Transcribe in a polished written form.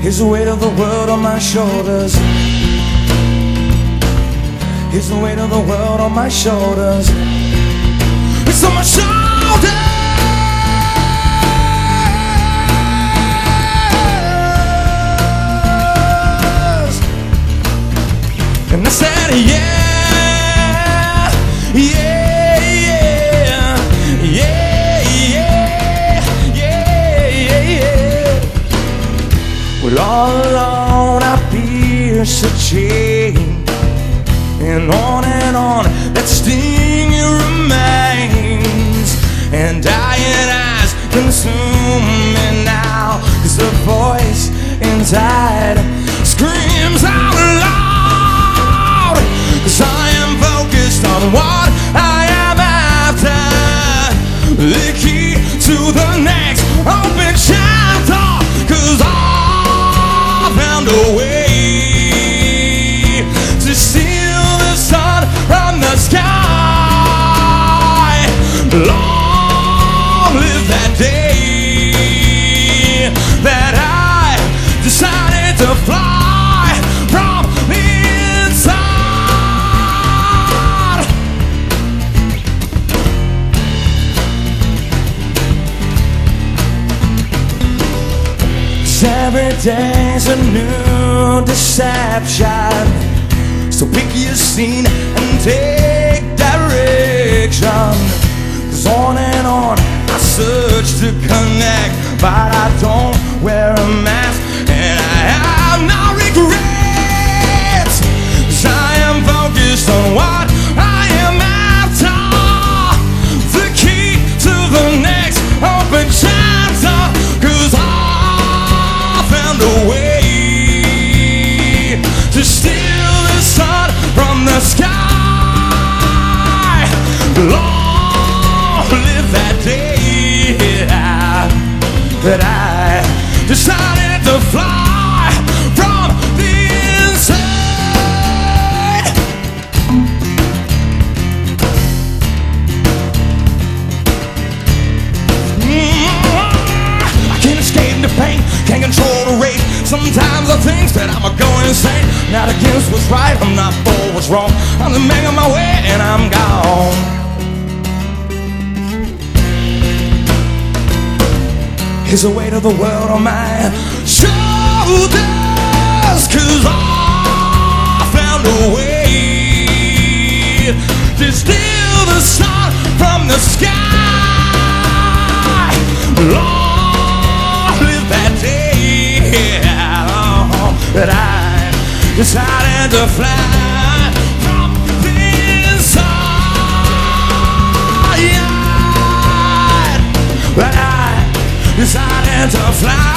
Here's the weight of the world on my shoulders. Here's the weight of the world on my shoulders. It's on my shoulders. And I said, yeah, yeah, yeah, yeah, yeah, yeah, yeah. But all alone I pierce a chain, and on that sting remains, and dying eyes consume me now, 'cause the voice inside screams out loud, 'cause I am focused on what I am after, the key to the next open chapter, 'cause I found a way to steal the sun from the sky. Long live that day that I decided to fly from the inside. 'Cause every day's a new deception, so pick your scene and take direction. 'Cause on and on I search to connect, but I don't wear a mask, and I have no regrets. 'Cause I am focused on what I am after, the key to the next open chapter, 'cause I found a way to steal the sun from the sky. Long live that day that I decided to fly from the inside. I can't escape the pain, can't control the rage. Sometimes I think that I'm going insane. Not against what's right, I'm not for what's wrong. I'm just making my way and I'm gone. Here's the weight of the world on my shoulders, 'cause I found a way to steal the sun from the sky. Long live that day that I decided to fly from the inside. But I decided to fly